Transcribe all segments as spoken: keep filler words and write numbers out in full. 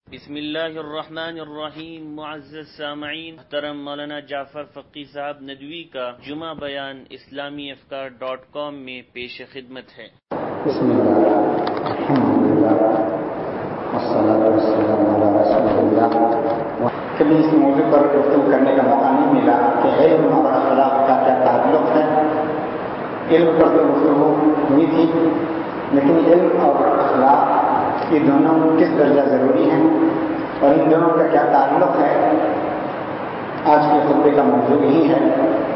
بسم اللہ الرحمن الرحیم. معزز سامعین، محترم مولانا جعفر فقی صاحب ندوی کا جمعہ بیان اسلامی افکار ڈاٹ کام میں پیش خدمت ہے. بسم اللہ الحمدللہ والصلاۃ والسلام علی رسول اللہ. کبھی اس موضوع پر گفتگو کرنے کا موقع نہیں ملا کہ علم اور اخلاق کا کیا تعلق ہے. علم پر تو گفتگو ہوئی تھی، لیکن علم اور اخلاق یہ دونوں کس درجہ ضروری ہیں اور ان دونوں کا کیا تعلق ہے، آج کے خطبے کا موضوع یہی ہے.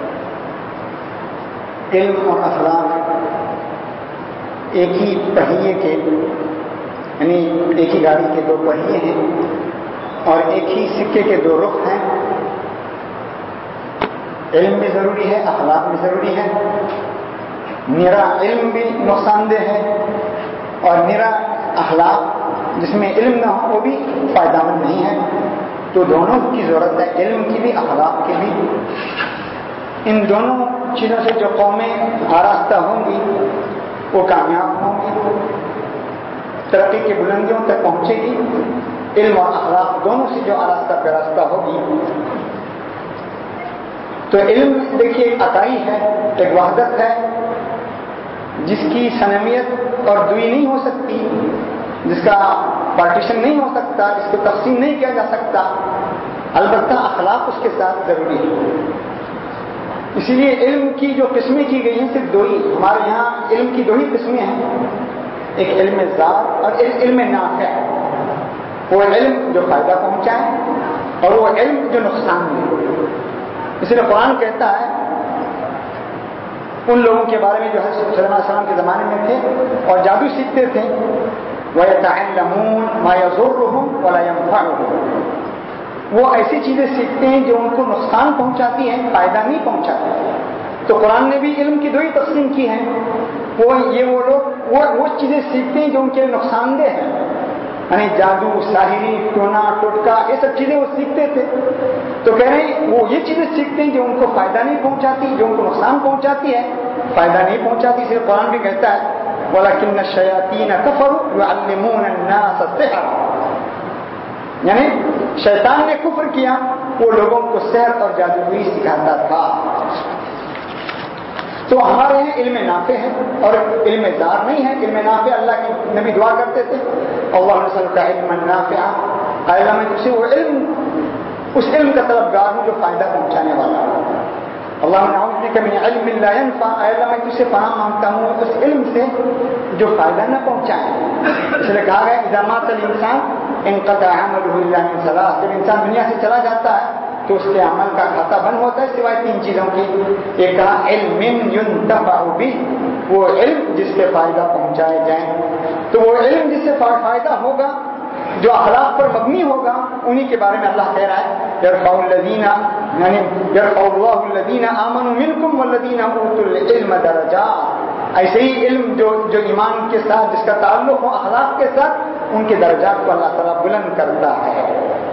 علم اور اخلاق ایک ہی پہیے کے، یعنی ایک ہی گاڑی کے دو پہیے ہیں اور ایک ہی سکے کے دو رخ ہیں. علم بھی ضروری ہے، اخلاق بھی ضروری ہے. نرا علم بھی نقصان دہ ہے اور نرا اخلاق جس میں علم نہ ہو وہ بھی فائدہ مند نہیں ہے. تو دونوں کی ضرورت ہے، علم کی بھی اخلاق کی بھی. ان دونوں چیزوں سے جو قومیں آراستہ ہوں گی وہ کامیاب ہوں گی، ترقی کی بلندیوں تک پہنچے گی. علم اور اخلاق دونوں سے جو آراستہ پیراستہ ہوگی. تو علم دیکھیے ایک عطائی ہے، ایک وحدت ہے جس کی صنمیت اور دوئی نہیں ہو سکتی، جس کا پارٹیشن نہیں ہو سکتا، جس کو تقسیم نہیں کیا جا سکتا. البتہ اخلاق اس کے ساتھ ضروری ہے. اسی لیے علم کی جو قسمیں کی گئی ہیں صرف دو ہی. ہمارے یہاں علم کی دو ہی قسمیں ہیں، ایک علم ذات اور ایک علم نافع. وہ علم جو فائدہ پہنچائے اور وہ علم جو نقصان دے. اس لیے قرآن کہتا ہے ان لوگوں کے بارے میں جو حضرت صلی اللہ علیہ وسلم کے زمانے میں تھے اور جادو سیکھتے تھے، وَيَتَعَلَّمُونَ مَا يَضُرُّهُمْ وَلَا يَنفَعُهُمْ. وہ ایسی چیزیں سیکھتے ہیں جو ان کو نقصان پہنچاتی ہیں، فائدہ نہیں پہنچاتی. تو قرآن نے بھی علم کی دو ہی تقسیم کی ہے. وہ یہ وہ لوگ وہ وہ چیزیں سیکھتے ہیں جو ان کے لیے نقصان دہ ہیں، یعنی جادو، ساحری، ٹونا ٹوٹکا، یہ سب چیزیں وہ سیکھتے تھے. تو کہہ رہے ہیں وہ یہ چیزیں سیکھتے ہیں جو ان کو فائدہ نہیں پہنچاتی، جو ان کو نقصان پہنچاتی ہے، فائدہ نہیں پہنچاتی. اسے قرآن بھی کہتا ہے وَلَكِنَّ الشَّيَاطِينَ كَفَرُوا يُعَلِّمُونَ النَّاسَ السِّحْرَ. یعنی شیطان نے کفر کیا، وہ لوگوں کو سحر اور جادوگری سکھاتا تھا. تو ہمارے یہاں علم نافع ہے اور علم زار نہیں ہے. علم نافع اللہ کی نبی دعا کرتے تھے اللہم نسألک علما نافعا، اے اللہ میں تجھ سے وہ علم، اس علم کا طلبگار ہوں جو فائدہ پہنچانے والا ہوں. اللہم نعوذ بک من علم لا ينفع، اے اللہ میں تجھ سے پناہ مانگتا ہوں اس علم سے جو فائدہ نہ پہنچائے. اس لیے کہا گیا اذا مات الانسان انقطع عمله الا من ثلاث. جب انسان دنیا سے چلا جاتا ہے تو اس کے عمل کا کھاتا بند ہوتا ہے سوائے تین چیزوں کی. ایک کہا علم ينتفع به، وہ علم جس سے فائدہ پہنچائے جائیں. تو وہ علم جس سے فائدہ ہوگا جو اخلاق پر مبنی ہوگا، انہی کے بارے میں اللہ کہہ رہا ہے يرفع الذین یعنی يرفع اللہ الذین آمنوا منکم والذین اوتوا العلم درجات. ایسے ہی علم جو جو ایمان کے ساتھ جس کا تعلق ہو اخلاق کے ساتھ، ان کے درجات کو اللہ تعالیٰ بلند کرتا ہے.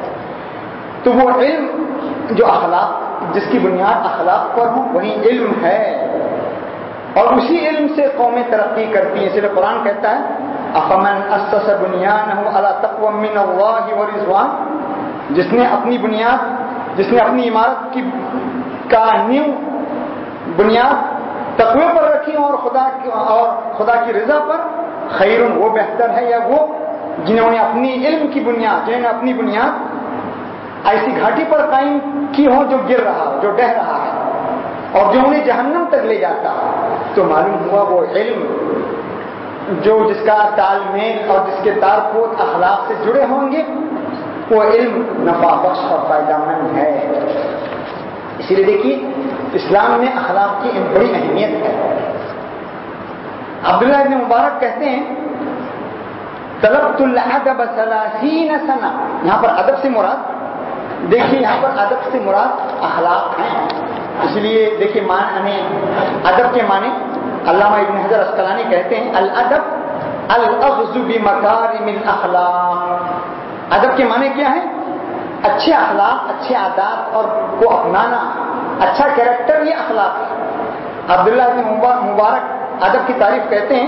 تو وہ علم جو اخلاق جس کی بنیاد اخلاق پر ہو وہی علم ہے اور اسی علم سے قومیں ترقی کرتی ہیں. اس لیے قرآن کہتا ہے افمن اسس بنیانہ علی تقوی من اللہ ورضوان. جس نے اپنی بنیاد جس نے اپنی عمارت کی کا نیو بنیاد تقوی پر رکھی اور خدا کی اور خدا کی رضا پر، خیر وہ بہتر ہے یا وہ جنہوں نے اپنی علم کی بنیاد جنہوں نے اپنی بنیاد ایسی گھاٹی پر قائم کی ہو جو گر رہا ہو، جو ڈہ رہا ہے اور جو انہیں جہنم تک لے جاتا ہے. تو معلوم ہوا وہ علم جو جس کا تال میل اور جس کے تار پوت اخلاق سے جڑے ہوں گے وہ علم نفع بخش اور فائدہ مند ہے. اسی لیے دیکھیے اسلام میں اخلاق کی بڑی اہمیت ہے. عبداللہ ابن مبارک کہتے ہیں طلبت الادب ثلاثین سنہ. یہاں پر ادب سے مراد دیکھیے یہاں پر ادب سے مراد اخلاق ہیں. اس لیے دیکھیے معنی ادب کے معنی علامہ ابن حجر اسقلانی کہتے ہیں الادب الاخذ بمکارم الاخلاق. ادب کے معنی کیا ہے؟ اچھے اخلاق، اچھے عادات اور کو اپنانا. اچھا کیریکٹر یہ اخلاق ہے. عبداللہ ابن مبارک ادب کی تعریف کہتے ہیں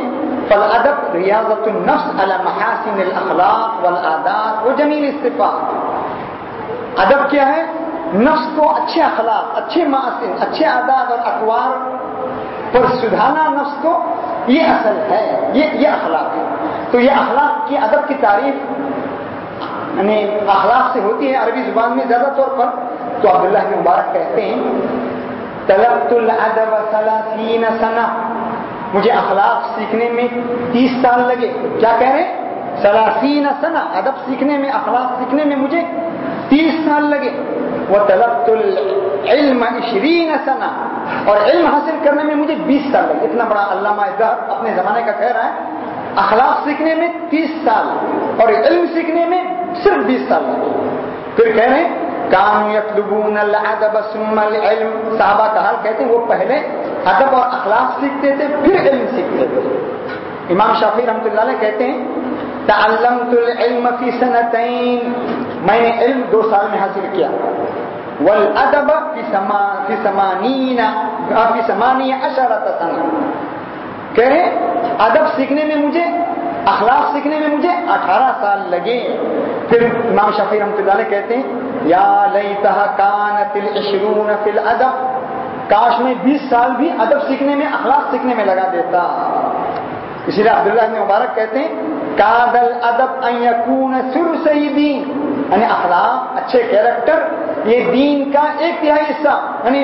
فالادب ریاضت النفس علی محاسن الاخلاق والعادات وجمیل الصفات. ادب کیا ہے؟ نفس کو اچھے اخلاق، اچھے محاسن، اچھے عادات اور اطوار پر سدھارنا نفس کو، یہ اصل ہے، یہ یہ اخلاق ہے. تو یہ اخلاق کی ادب کی تعریف یعنی اخلاق سے ہوتی ہے عربی زبان میں زیادہ طور پر. تو عبداللہ بن مبارک کہتے ہیں طلبت الادب ثلاثین سنہ، مجھے اخلاق سیکھنے میں تیس سال لگے. کیا کہہ رہے ہیں؟ ثلاثین سنہ، ادب سیکھنے میں، اخلاق سیکھنے میں مجھے تیس سال لگے. وطلبت العلم عشرین سنہ، اور علم حاصل کرنے میں مجھے بیس سال لگے. اتنا بڑا علامہ ذہب اپنے زمانے کا کہہ رہا ہے اخلاق سیکھنے میں تیس سال اور علم سیکھنے میں صرف بیس سال لگے. پھر کہہ رہے ہیں کانوا یطلبون الادب ثم العلم، صحابہ کا حال کہتے ہیں وہ پہلے ادب اور اخلاق سیکھتے تھے پھر علم سیکھتے تھے. امام شافعی رحمۃ اللہ علیہ کہتے ہیں تعلمت العلم فی سنتین، میں نے علم دو سال میں حاصل کیا. والادب فی فی ثمانین فی ثمانیہ عشرۃ سنہ، کہہ رہے ادب سیکھنے میں مجھے، اخلاق سیکھنے میں مجھے اٹھارہ سال لگے. پھر امام شافعی رحمۃ اللہ علیہ کہتے ہیں یا لیتھا کانت العشرون فی الادب، کاش میں بیس سال بھی ادب سیکھنے میں، اخلاق سیکھنے میں لگا دیتا. اسی لیے عبداللہ بن مبارک کہتے ہیں کاد الادب ان یکون ثلثی دین، یعنی اخلاق، اچھے کیریکٹر یہ دین کا ایک تہائی حصہ، یعنی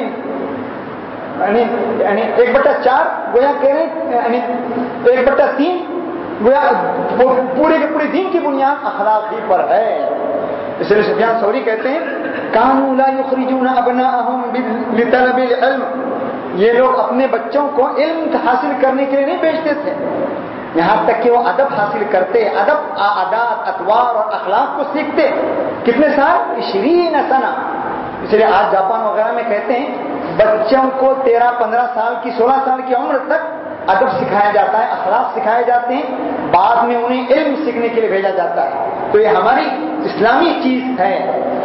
یعنی ایک بٹا چار گویا کہہ رہے یعنی ایک بٹا تین گویا پورے کے پورے دین کی بنیاد اخلاق ہی پر ہے. اس لیے سفیان ثوری کہتے ہیں کانوا لا یخرجون ابناءهم لطلب العلم، یہ لوگ اپنے بچوں کو علم حاصل کرنے کے لیے نہیں بھیجتے تھے، یہاں تک کہ وہ ادب حاصل کرتے، ادب، عادات، اطوار اور اخلاق کو سیکھتے. کتنے سال؟ عشرین سنہ. اس لیے آج جاپان وغیرہ میں کہتے ہیں بچوں کو تیرہ پندرہ سال کی، سولہ سال کی عمر تک ادب سکھایا جاتا ہے، اخلاق سکھائے جاتے ہیں، بعد میں انہیں علم سیکھنے کے لیے بھیجا جاتا ہے. تو یہ ہماری اسلامی چیز ہے.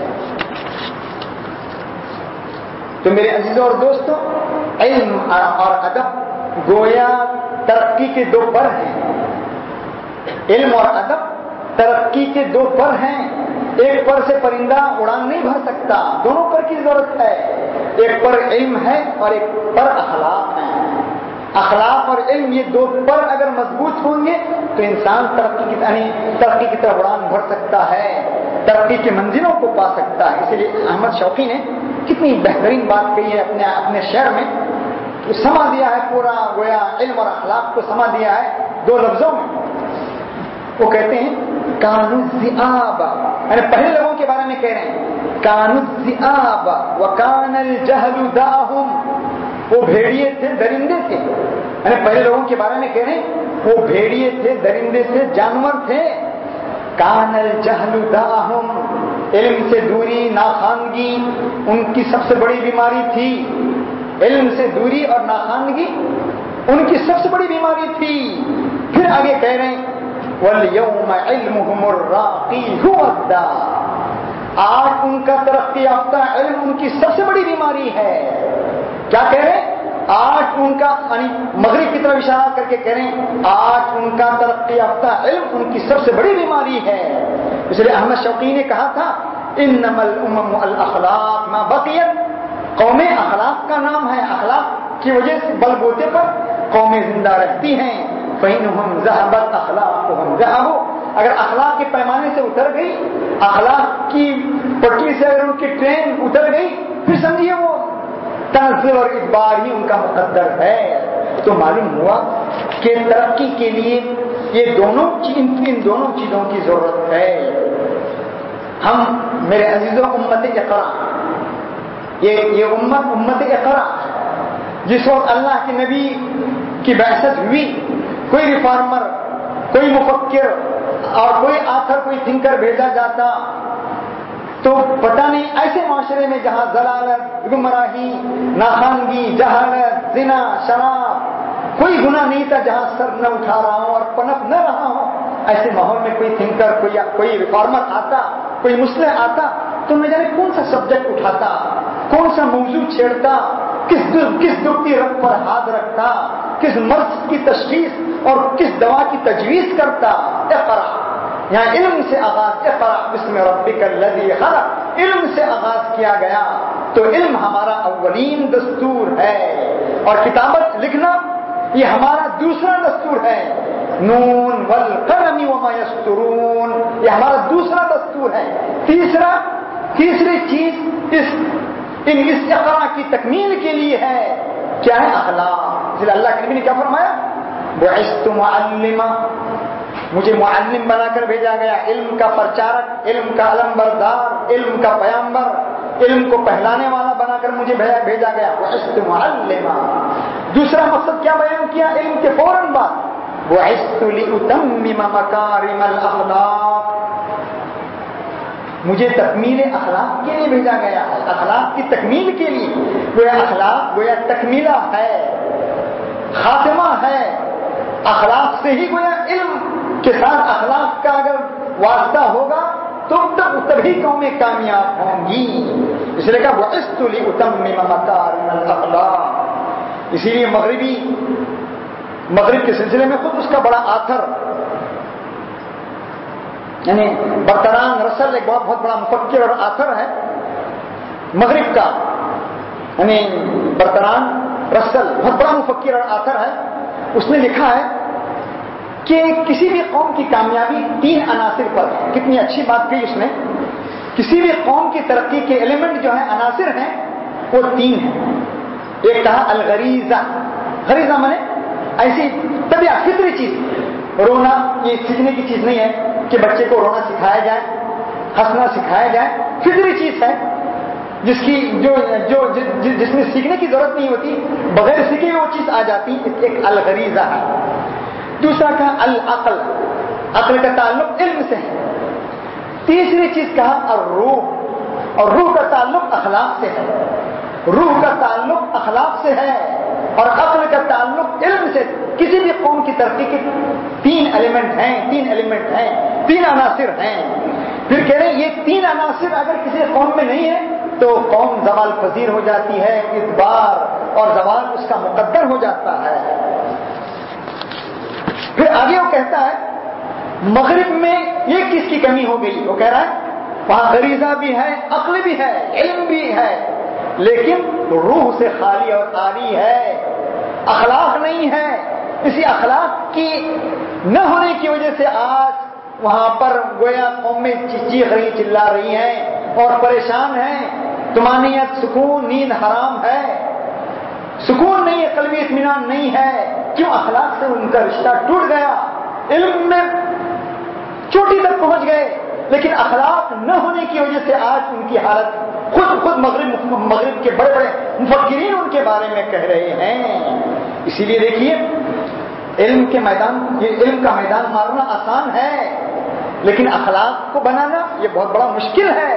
تو میرے عزیزوں اور دوستوں، علم اور ادب گویا ترقی کے دو پر ہیں. علم اور ادب ترقی کے دو پر ہیں. ایک پر سے پرندہ اڑان نہیں بھر سکتا، دونوں پر کی ضرورت ہے. ایک پر علم ہے اور ایک پر اخلاق ہے. اخلاق اور علم یہ دو پر اگر مضبوط ہوں گے تو انسان ترقی کی یعنی ترقی کی طرف اڑان بھر سکتا ہے، ترقی کی منزلوں کو پا سکتا ہے. اسی لیے احمد شوقی نے کتنی بہترین بات کہی ہے اپنے اپنے شعر میں، سما دیا ہے پورا گویا علم اور اخلاق کو سما دیا ہے دو لفظوں میں. وہ کہتے ہیں کانوا الذئاب، یعنی پہلے لوگوں کے بارے میں کہہ رہے ہیں کانوا الذئاب وکان الجہل داءہم، وہ بھیڑیے تھے، درندے تھے. یعنی پہلے لوگوں کے بارے میں کہہ رہے ہیں وہ بھیڑیے تھے، درندے تھے، جانور تھے. کان الجہل داءہم، علم سے دوری، ناخواندگی ان کی سب سے بڑی بیماری تھی. علم سے دوری اور ناخواندگی ان کی سب سے بڑی بیماری تھی. پھر آگے کہہ رہے ہیں وَالْيَوْمَ عِلْمُهُمُ الرَّاقِي هُوَ الدَّاءُ، آج ان کا ترقی یافتہ علم ان کی سب سے بڑی بیماری ہے. کیا کہہ رہے ہیں؟ آج ان کا یعنی مغرب کی طرف اشارہ کر کے کہہ رہے ہیں آج ان کا ترقی یافتہ علم ان کی سب سے بڑی بیماری ہے. اس لیے احمد شوقی نے کہا تھا انما الامم الاخلاق ما بقیت، قومیں اخلاق کا نام ہے، اخلاق کی وجہ سے بل بوتے پر قومیں زندہ رہتی ہیں. فإنهم ذهبت اخلاقهم ذهبوا، اگر اخلاق کے پیمانے سے اتر گئی، اخلاق کی پٹری سے اگر ان کی ٹرین اتر گئی، پھر سمجھیے وہ تنزل اور ادبار ہی ان کا مقدر ہے. تو معلوم ہوا کہ ترقی کے لیے یہ دونوں ان دونوں چیزوں کی ضرورت ہے. ہم میرے عزیزوں امت اقرا، یہ یہ امت امت اقرا، جس وقت اللہ کے نبی کی بعثت ہوئی، کوئی ریفارمر، کوئی مفکر اور کوئی آتھر، کوئی تھنکر بھیجا جاتا تو پتہ نہیں ایسے معاشرے میں جہاں ضلالت، گمراہی، ناخواندگی، جہالت، زنا، شراب، کوئی گناہ نہیں تھا جہاں سر نہ اٹھا رہا ہوں اور پنپ نہ رہا ہوں، ایسے ماحول میں کوئی تھنکر، کوئی کوئی ریفارمر آتا، کوئی مسلح آتا تو میں جانے کون سا سبجیکٹ اٹھاتا، کون سا موضوع چھیڑتا، کس کس دکھتی رگ پر ہاتھ رکھتا، کس مرض کی تشخیص اور کس دوا کی تجویز کرتا. اقرا، یہاں علم سے آغاز، اقرا بسم ربک الذی خلق، علم سے آغاز کیا گیا. تو علم ہمارا اولین دستور ہے، اور کتابت لکھنا یہ ہمارا دوسرا دستور ہے. نون والقلم وما یسطرون، یہ ہمارا دوسرا دستور ہے. تیسرا تیسری چیز اس ان اس اقرا کی تکمیل کے لیے ہے، کیا ہے؟ اخلاق. اس لیے اللہ کے نبی نے کیا فرمایا؟ بعثت معلما، مجھے معلم بنا کر بھیجا گیا، علم کا پرچارک، علم کا علم بردار، علم کا پیامبر، علم کو پہلانے والا بنا کر مجھے بھیجا گیا. بعثت معلما. دوسرا مقصد کیا بیان کیا علم کے فوراً بعد؟ بعثت لأتمم مکارم الاخلاق، مجھے تکمیل اخلاق کے لیے بھیجا گیا ہے، اخلاق کی تکمیل کے لیے. گویا اخلاق گویا تکمیلہ ہے، خاتمہ ہے. اخلاق سے ہی گویا علم کے ساتھ اخلاق کا اگر واسطہ ہوگا تو تب تبھی قومیں کامیاب ہوں گی. اس لیے کہا بعثت لأتمم مکارم الاخلاق. اسی لیے مغربی مغرب کے سلسلے میں خود اس کا بڑا آتھر، یعنی برتران رسل ایک بہت بہت بڑا مفکر اور آتھر ہے مغرب کا، یعنی برتران رسل بہت بڑا مفکر اور آتھر ہے. اس نے لکھا ہے کہ کسی بھی قوم کی کامیابی تین عناصر پر ہے. کتنی اچھی بات کہی اس نے. کسی بھی قوم کی ترقی کے ایلیمنٹ جو ہیں، عناصر ہیں، وہ تین ہیں. ایک کہا الغریزہ، غریزہ مانے ایسی طبیعت، فطری چیز. رونا یہ سیکھنے کی چیز نہیں ہے کہ بچے کو رونا سکھایا جائے، ہنسنا سکھایا جائے. فطری چیز ہے جس کی جو جو جس میں سیکھنے کی ضرورت نہیں ہوتی، بغیر سیکھے وہ چیز آ جاتی. ایک الغریزہ ہے. دوسرا کہا العقل، عقل کا تعلق علم سے ہے. تیسری چیز کہا الروح، اور روح کا تعلق اخلاق سے ہے. روح کا تعلق اخلاق سے ہے اور عقل کا تعلق علم سے. کسی بھی قوم کی ترقی کے تین ایلیمنٹ ہیں، تین ایلیمنٹ ہیں، تین عناصر ہیں. پھر کہہ رہے ہیں یہ تین عناصر اگر کسی قوم میں نہیں ہے تو قوم زوال پذیر ہو جاتی ہے، ادبار اور زوال اس کا مقدر ہو جاتا ہے. پھر آگے وہ کہتا ہے مغرب میں یہ کس کی کمی ہو گئی؟ وہ کہہ رہا ہے وہاں غریزہ بھی ہے، عقل بھی ہے، علم بھی ہے، لیکن روح سے خالی اور عاری ہے، اخلاق نہیں ہے. اسی اخلاق کی نہ ہونے کی وجہ سے آج وہاں پر گویا قومیں چیخ رہی، چلا رہی ہیں اور پریشان ہیں. طمانینت، سکون، نیند حرام ہے، سکون نہیں ہے، قلبی اطمینان نہیں ہے. کیوں؟ اخلاق سے ان کا رشتہ ٹوٹ گیا. علم میں چوٹی تک پہنچ گئے، لیکن اخلاق نہ ہونے کی وجہ سے آج ان کی حالت خود خود مغرب مغرب کے بڑے بڑے مفکرین ان کے بارے میں کہہ رہے ہیں. اسی لیے دیکھیے علم کے میدان، یہ علم کا میدان مارنا آسان ہے، لیکن اخلاق کو بنانا یہ بہت بڑا مشکل ہے.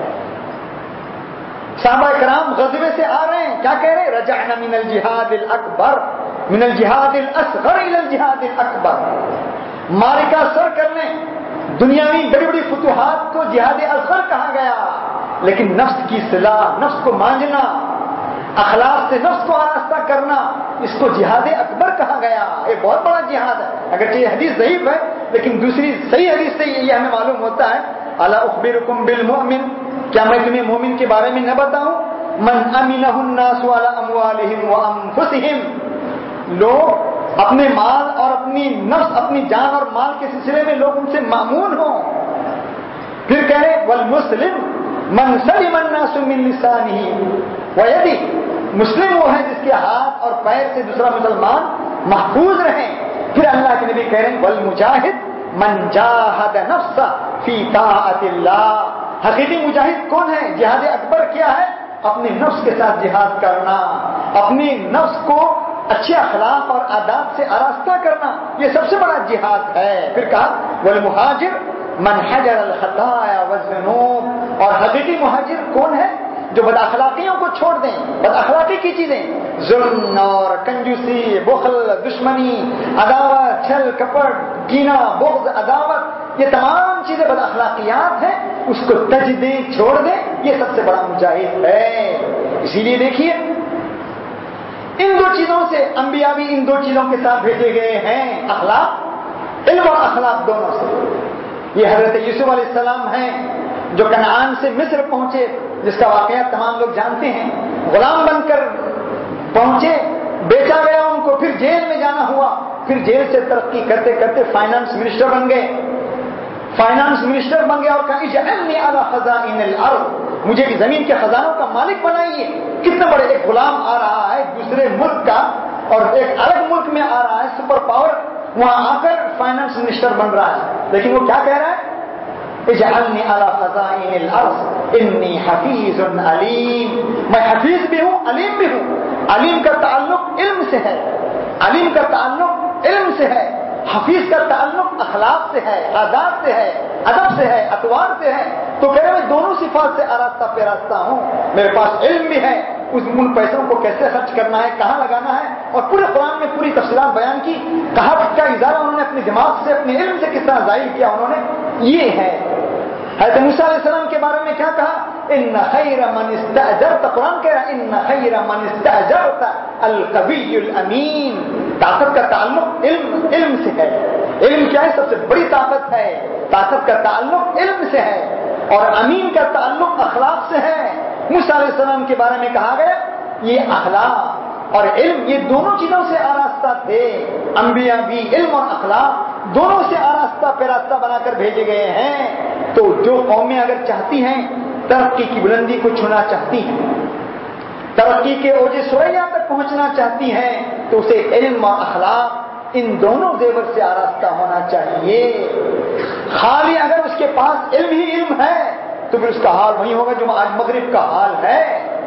صحابہ کرام غزوے سے آ رہے ہیں، کیا کہہ رہے ہیں؟ رجعنا من الجہاد الاکبر من الجہاد الاصغر الى الجہاد الاکبر. معرکہ سر کرنے، دنیاوی بڑی بڑی فتوحات کو جہاد اصغر کہا گیا، لیکن نفس کی اصلاح، نفس کو مانجنا، اخلاق سے نفس کو آراستہ کرنا، اس کو جہاد اکبر کہا گیا. یہ بہت بڑا جہاد ہے. اگرچہ یہ حدیث ضعیف ہے، لیکن دوسری صحیح حدیث سے یہ ہمیں معلوم ہوتا ہے. الا اخبرکم بالمؤمن، کیا میں تمہیں مومن کے بارے میں نہ بتاؤں؟ من امنہ الناس علی اموالہم وانفسہم، لوگ اپنے مال اور اپنی نفس، اپنی جان اور مال کے سلسلے میں لوگ ان سے مامون ہوں. پھر کہے والمسلم من سلم الناس من لسانہ ویدہ، مسلم وہ ہے جس کے ہاتھ اور پیر سے دوسرا مسلمان محفوظ رہیں. پھر اللہ کے نبی کہہ رہے ہیں والمجاہد من جاہد نفسہ فی طاعت اللہ. حقیقی مجاہد کون ہے؟ جہاد اکبر کیا ہے؟ اپنے نفس کے ساتھ جہاد کرنا، اپنی نفس کو اچھے اخلاق اور آداب سے آراستہ کرنا، یہ سب سے بڑا جہاد ہے. پھر کہا والمہاجر من حجر الخطایا والذنوب، اور حقیقی مہاجر کون ہے؟ جو بد اخلاقیوں کو چھوڑ دیں، بد اخلاقی کی چیزیں، ظلم اور کنجوسی، بخل، دشمنی، عداوت، چھل کپٹ، کینہ، بغض، عداوت، یہ تمام چیزیں بد اخلاقیات ہیں، اس کو تج دیں، چھوڑ دیں، یہ سب سے بڑا مجاہد ہے. اسی لیے دیکھیے ان دو چیزوں سے انبیاء بھی ان دو چیزوں کے ساتھ بھیجے گئے ہیں، اخلاق، علم اور اخلاق دونوں سے۔ یہ حضرت یوسف علیہ السلام ہیں جو کنعان سے مصر پہنچے، جس کا واقعہ تمام لوگ جانتے ہیں، غلام بن کر پہنچے، بیچا گیا ان کو، پھر جیل میں جانا ہوا، پھر جیل سے ترقی کرتے کرتے فائنانس منسٹر بن گئے، فائنانس منسٹر بن گیا اور کہا اجعلنی علی خزائن الارض، مجھے بھی زمین کے خزانوں کا مالک بنائیے۔ کتنے بڑے، ایک غلام آ رہا ہے دوسرے ملک کا اور ایک الگ ملک میں آ رہا ہے، سپر پاور، وہاں آ کر فائنانس منسٹر بن رہا ہے، لیکن وہ کیا کہہ رہا ہے؟ اجعلنی علی خزائن الارض انی حفیظ علیم، میں حفیظ بھی ہوں، علیم بھی ہوں۔ علیم کا تعلق علم سے ہے، علیم کا تعلق علم سے ہے، حفیظ کا تعلق اخلاق سے ہے، عادات سے ہے، ادب سے ہے، اطوار سے ہے۔ تو کہہ رہے میں دونوں صفات سے آراستہ پیراستہ ہوں، میرے پاس علم بھی ہے، اس ان پیسوں کو کیسے خرچ کرنا ہے، کہاں لگانا ہے، اور پورے قرآن میں پوری تفصیلات بیان کی، کہاں کا اظہار انہوں نے اپنے دماغ سے، اپنے علم سے کس طرح ظاہر کیا انہوں نے، یہ ہے۔ حضرت موسیٰ علیہ السلام کے بارے میں کیا کہا؟ ان خیر من استاجرت، قرآن کہہ رہا ہے ان خیر من استاجرت القوی الامین، طاقت کا تعلق علم علم سے ہے۔ علم کیا ہے؟ سب سے بڑی طاقت ہے، طاقت کا تعلق علم سے ہے، اور امین کا تعلق اخلاق سے ہے۔ موسیٰ علیہ السلام کے بارے میں کہا گیا یہ اخلاق اور علم یہ دونوں چیزوں سے آراستہ تھے، انبیاء بھی علم اور اخلاق دونوں سے آراستہ پیراستہ بنا کر بھیجے گئے ہیں۔ تو جو قومیں اگر چاہتی ہیں ترقی کی بلندی کو چھونا چاہتی ہیں، ترقی کے اوج ثریا تک پہنچنا چاہتی ہیں، تو اسے علم اور اخلاق ان دونوں زیور سے آراستہ ہونا چاہیے۔ خالی اگر اس کے پاس علم ہی علم ہے تو پھر اس کا حال وہی ہوگا جو آج مغرب کا حال ہے،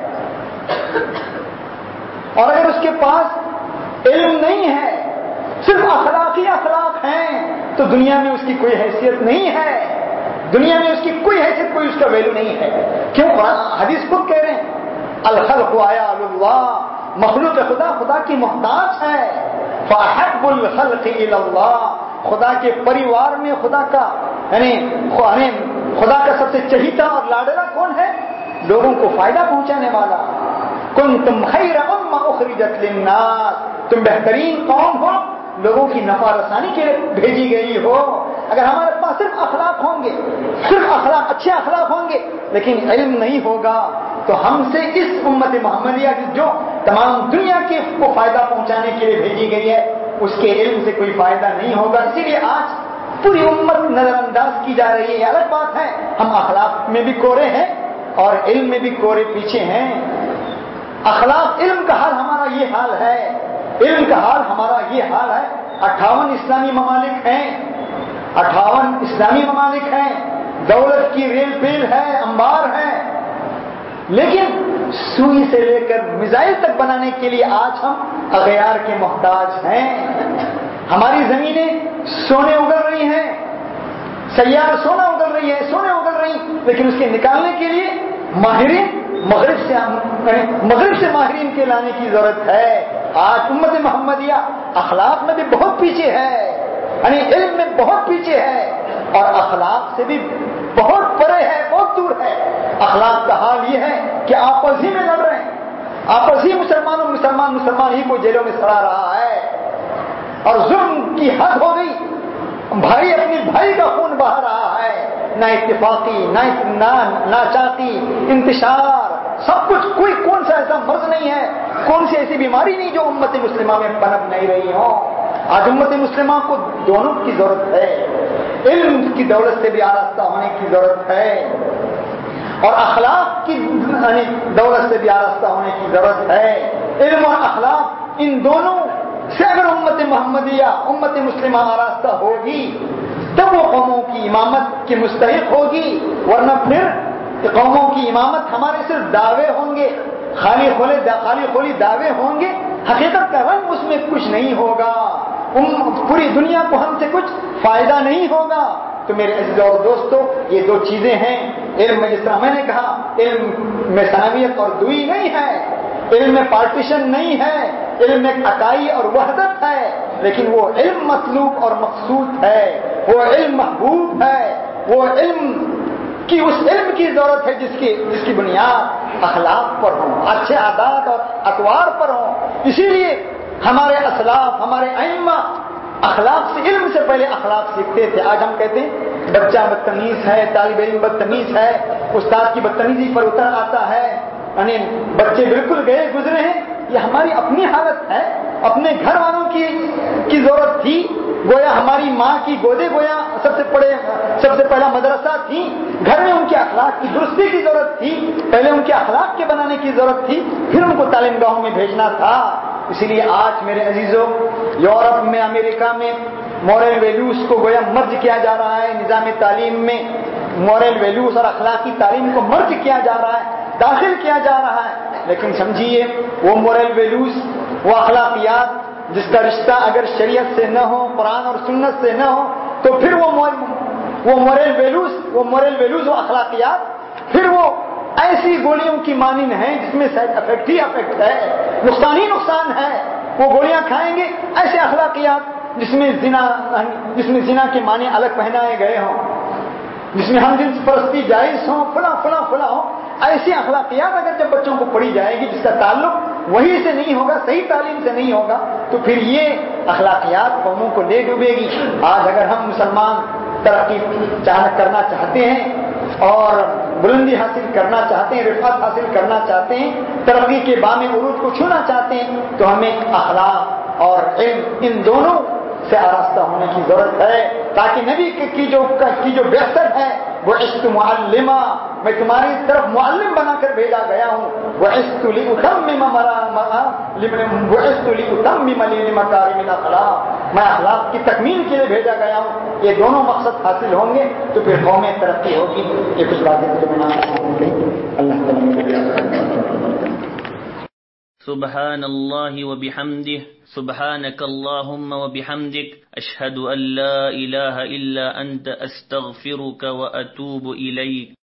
اور اگر اس کے پاس علم نہیں ہے، صرف اخلاقی اخلاق ہیں، تو دنیا میں اس کی کوئی حیثیت نہیں ہے، دنیا میں اس کی کوئی حیثیت، کوئی اس کا ویلو نہیں ہے۔ کیوں؟ حدیث خود کہہ رہے ہیں الخلق عیال اللہ، مخلوق خدا خدا کی محتاج ہے، فاحب الخلق الی اللہ، خدا کے پریوار میں خدا کا یعنی خدا کا سب سے چہیتا اور لاڈلا کون ہے؟ لوگوں کو فائدہ پہنچانے والا۔ کنتم خیر امہ اخرجت للناس، تم بہترین قوم ہو، لوگوں کی نفع رسانی کے لیے بھیجی گئی ہو۔ اگر ہمارے پاس صرف اخلاق ہوں گے، صرف اخلاق اچھے اخلاق ہوں گے، لیکن علم نہیں ہوگا، تو ہم سے اس امت محمدیہ کی جو تمام دنیا کے کو فائدہ پہنچانے کے لیے بھیجی گئی ہے، اس کے علم سے کوئی فائدہ نہیں ہوگا۔ اسی لیے آج پوری امت نظر انداز کی جا رہی ہے۔ الگ بات ہے ہم اخلاق میں بھی کورے ہیں اور علم میں بھی کورے پیچھے ہیں۔ اخلاق علم کا حال ہمارا یہ حال ہے، علم کا حال ہمارا یہ حال ہے۔ اٹھاون اسلامی ممالک ہیں، اٹھاون اسلامی ممالک ہیں، دولت کی ریل پیل ہے، انبار ہے، لیکن سوئی سے لے کر میزائل تک بنانے کے لیے آج ہم اغیار کے محتاج ہیں۔ ہماری زمینیں سونے اگل رہی ہیں، سیارہ سونا اگل رہی ہے، سونے اگل رہی، لیکن اس کے نکالنے کے لیے ماہرین مغرب سے مغرب سے ماہرین کے لانے کی ضرورت ہے۔ آج امت محمدیہ اخلاق میں بھی بہت پیچھے ہے، یعنی علم میں بہت پیچھے ہے، اور اخلاق سے بھی بہت پرے ہے، بہت دور ہے۔ اخلاق کا حال یہ ہے کہ آپس ہی میں لڑ رہے ہیں، آپس ہی مسلمانوں مسلمان مسلمان ہی کو جیلوں میں سڑا رہا ہے، اور ظلم کی حد ہو گئی، بھائی اپنی بھائی کا خون بہا رہا ہے، نہ اتفاقی نہ ناچاتی انتشار، سب کچھ، کوئی کون سا ایسا مرض نہیں ہے، کون سی ایسی بیماری نہیں جو امت مسلمہ میں پنپ نہیں رہی ہو۔ آج امت مسلمہ کو دونوں کی ضرورت ہے، علم کی دولت سے بھی آراستہ ہونے کی ضرورت ہے، اور اخلاق کی دولت سے بھی آراستہ ہونے کی ضرورت ہے۔ علم اور اخلاق ان دونوں سے اگر امت محمدیہ امت مسلمہ آراستہ ہوگی تب وہ قوموں کی امامت کی مستحق ہوگی، ورنہ پھر قوموں کی امامت ہمارے صرف دعوے ہوں گے، خالی خولے خالی خولی دعوے ہوں گے، حقیقت کا رنگ اس میں کچھ نہیں ہوگا، پوری دنیا کو ہم سے کچھ فائدہ نہیں ہوگا۔ تو میرے عزیز اور دوستو، یہ دو چیزیں ہیں، علم میں جس طرح میں نے کہا علم میں ثانویت اور دوئی نہیں ہے، علم میں پارٹیشن نہیں ہے، علم میں اکائی اور وحدت ہے، لیکن وہ علم مطلوب اور مقصود ہے، وہ علم محبوب ہے، وہ علم کی اس علم کی ضرورت ہے جس کی جس کی بنیاد اخلاق پر ہوں، اچھے عادات اور اطوار پر ہوں۔ اسی لیے ہمارے اسلاف، ہمارے ائمہ اخلاق سے، علم سے پہلے اخلاق سیکھتے تھے۔ آج ہم کہتے ہیں بچہ بدتمیز ہے، طالب علم بدتمیز ہے، استاد کی بدتمیزی پر اتر آتا ہے، یعنی بچے بالکل گئے گزرے ہیں۔ یہ ہماری اپنی حالت ہے، اپنے گھر والوں کی کی ضرورت تھی، گویا ہماری ماں کی گودے گویا سب سے بڑے سب سے پہلا مدرسہ تھی، گھر میں ان کے اخلاق کی درستی کی ضرورت تھی، پہلے ان کے اخلاق کے بنانے کی ضرورت تھی، پھر ان کو تعلیم گاہوں میں بھیجنا تھا۔ اسی لیے آج میرے عزیزوں، یورپ میں، امریکہ میں مورل ویلیوز کو گویا مرج کیا جا رہا ہے، نظام تعلیم میں مورل ویلیوز اور اخلاقی تعلیم کو مرج کیا جا رہا ہے، داخل کیا جا رہا ہے۔ لیکن سمجھیے وہ مورل ویلیوز، وہ اخلاقیات جس کا رشتہ اگر شریعت سے نہ ہو، قرآن اور سنت سے نہ ہو، تو پھر وہ وہ مورل ویلیوز وہ مورل ویلیوز و اخلاقیات پھر وہ ایسی گولیوں کی مانند ہیں جس میں سائڈ افیکٹ ہی افیکٹ ہے، نقصان ہی نقصان ہے۔ وہ گولیاں کھائیں گے، ایسے اخلاقیات جس میں زنا جس میں زنا کے معنی الگ پہنائے گئے ہوں، جس میں ہم جنس پرستی جائز ہوں، فلاں فلاں فلاں ہو، ایسی اخلاقیات اگر جب بچوں کو پڑھی جائے گی جس کا تعلق وہی سے نہیں ہوگا، صحیح تعلیم سے نہیں ہوگا، تو پھر یہ اخلاقیات قوموں کو لے ڈوبے گی۔ آج اگر ہم مسلمان ترقی چاہت کرنا چاہتے ہیں اور بلندی حاصل کرنا چاہتے ہیں، رفعت حاصل کرنا چاہتے ہیں، ترقی کے بام عروج کو چھونا چاہتے ہیں، تو ہمیں اخلاق اور علم ان دونوں سے آراستہ ہونے کی ضرورت ہے، تاکہ نبی کی جو کی جو بہتر ہے وہ عشت معلمہ، میں تمہاری طرف معلم بنا کر بھیجا گیا ہوں، وعشت لأتمم وعشت لأتمم لمکارم الاخلاق، میں اخلاق کی تکمیل کے لیے بھیجا گیا ہوں۔ یہ دونوں مقصد حاصل ہوں گے تو پھر قومیں ترقی ہوگی۔ یہ کچھ باتیں مجھے اللہ تعالیٰ۔ سبحان اللہ وبحمدہ، سبحانک اللہم وبحمدک، اشہد ان لا الہ الا انت، استغفرک واتوب الیک۔